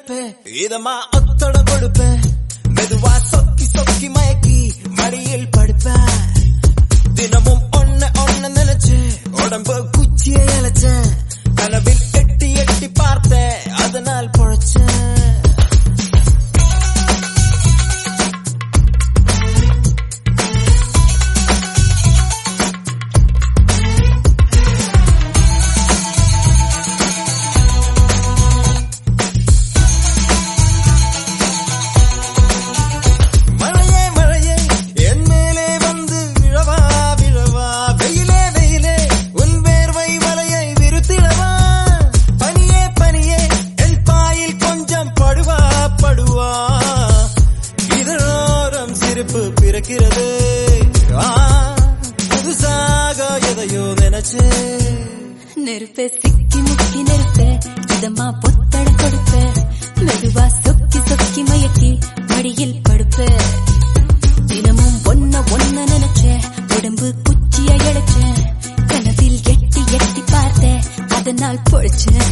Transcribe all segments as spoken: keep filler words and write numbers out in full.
அழைப்பேன் இதமா ஒத்தட கொடுப்பேன் மெதுவா சொக்கி சொக்கி மயக்கி மடியில் படுப்பேன் தினமும் ஒன்ன ஒன்ன நினைச்சு உடம்பு குச்சியை அழைச்சேன் கனவில் எட்டி எட்டி பார்த்தேன் அதனால் பொழைச்சேன் பிறக்கிறது புதுசாக எதையோ நினைச்சு நெருப்பே சிக்கி முக்கி நெருப்பே இதமா பொத்தட கொடுப்பே மெதுவா சொக்கி சொக்கி மயக்கி மடியில் படுப்பே தினமும் ஒன்ன ஒன்ன நினைச்சே உடம்பு குச்சியை அழைச்சேன் கனவில் எட்டி எட்டி பார்த்தேன் அதனால் பொழைச்சேன்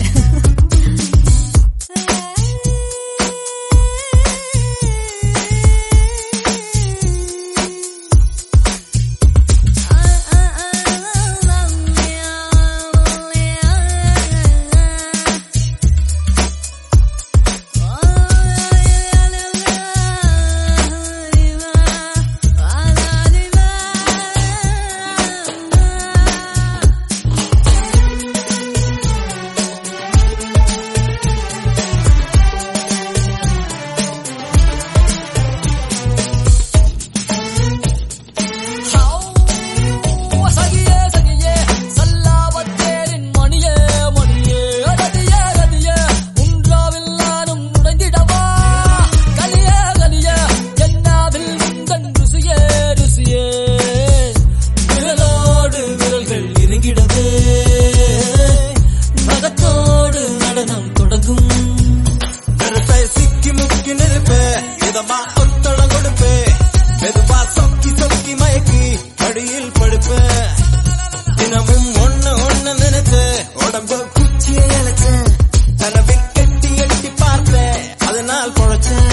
மெதுவா சொக்கி சொக்கி மயக்கி அடியில் படுப்பேன் தினமும் ஒண்ணு ஒண்ணு நினைத்து உடம்பு குச்சியை அழைச்சேன் கனவில் எட்டி எட்டி பார்த்தேன் அதனால் பொழைச்சேன்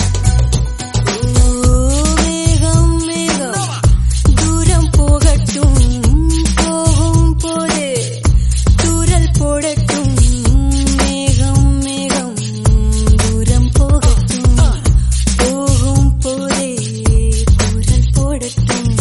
மேகம் மேகம் தூரம் போகட்டும் போகும் போது தூரல் போடட்டும் மேகம் மேகம் தூரம் போகட்டும் போகும் போதே தூரல் போடட்டும்